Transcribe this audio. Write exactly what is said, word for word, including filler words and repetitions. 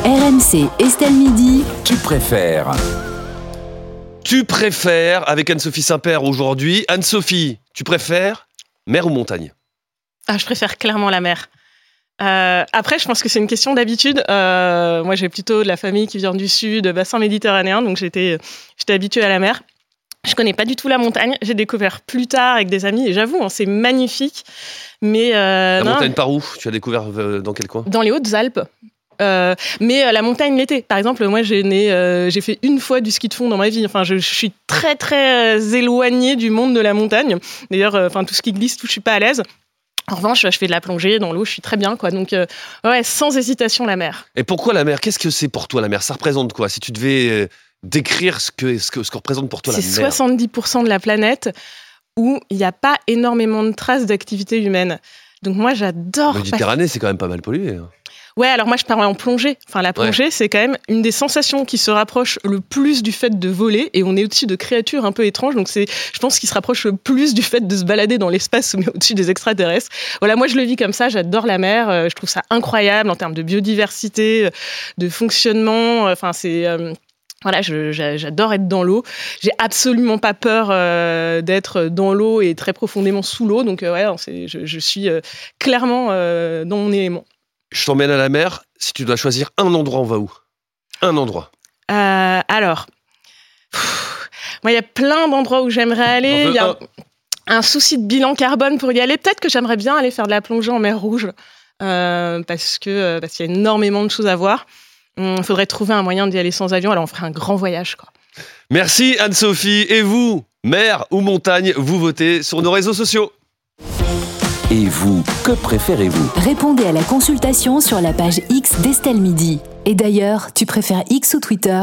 R M C Estelle Midi. Tu préfères. Tu préfères avec Anne-Sophie Saint-Père aujourd'hui. Anne-Sophie, tu préfères mer ou montagne ? Ah, je préfère clairement la mer. Euh, après, je pense que c'est une question d'habitude. Euh, moi, j'ai plutôt de la famille qui vient du sud, bassin méditerranéen, donc j'étais, j'étais habituée à la mer. Je connais pas du tout la montagne. J'ai découvert plus tard avec des amis, et j'avoue, hein, c'est magnifique. Mais euh, La non, montagne par où ? Tu as découvert euh, dans quel coin ? dans les Hautes-Alpes. Euh, mais euh, la montagne l'été. Par exemple, moi, j'ai, né, euh, j'ai fait une fois du ski de fond dans ma vie. Enfin, je, je suis très, très euh, éloignée du monde de la montagne. D'ailleurs, euh, enfin, tout ce qui glisse, tout, je suis pas à l'aise. En revanche, je fais de la plongée dans l'eau, je suis très bien, quoi. Donc, euh, ouais, sans hésitation, la mer. Et pourquoi la mer ? Qu'est-ce que c'est pour toi la mer ? Ça représente quoi ? Si tu devais euh, décrire ce que, ce, que, ce que représente pour toi C'est la mer. soixante-dix pour cent de la planète où il n'y a pas énormément de traces d'activité humaine. Donc moi, j'adore... La Méditerranée, c'est quand même pas mal pollué. Hein. Ouais, alors moi, je parle en plongée. Enfin, la plongée, ouais. C'est quand même une des sensations qui se rapproche le plus du fait de voler. Et on est au-dessus de créatures un peu étranges. Donc, c'est, je pense, qu'il se rapproche le plus du fait de se balader dans l'espace, mais au-dessus des extraterrestres. Voilà, moi, je le vis comme ça. J'adore la mer. Euh, je trouve ça incroyable en termes de biodiversité, de fonctionnement. Enfin, c'est... Euh, Voilà, je, j'adore être dans l'eau. J'ai absolument pas peur euh, d'être dans l'eau et très profondément sous l'eau. Donc, euh, ouais, c'est, je, je suis euh, clairement euh, dans mon élément. Je t'emmène à la mer. Si tu dois choisir un endroit, on va où ? Un endroit. Euh, alors, pff, moi, il y a plein d'endroits où j'aimerais aller. Il y a un, un souci de bilan carbone pour y aller. Peut-être que j'aimerais bien aller faire de la plongée en mer Rouge euh, parce que parce qu'il y a énormément de choses à voir. Il faudrait trouver un moyen d'y aller sans avion. Alors, on ferait un grand voyage, quoi. Merci Anne-Sophie. Et vous, mer ou montagne, vous votez sur nos réseaux sociaux. Et vous, que préférez-vous ? Répondez à la consultation sur la page X d'Estelle Midi. Et d'ailleurs, tu préfères X ou Twitter ?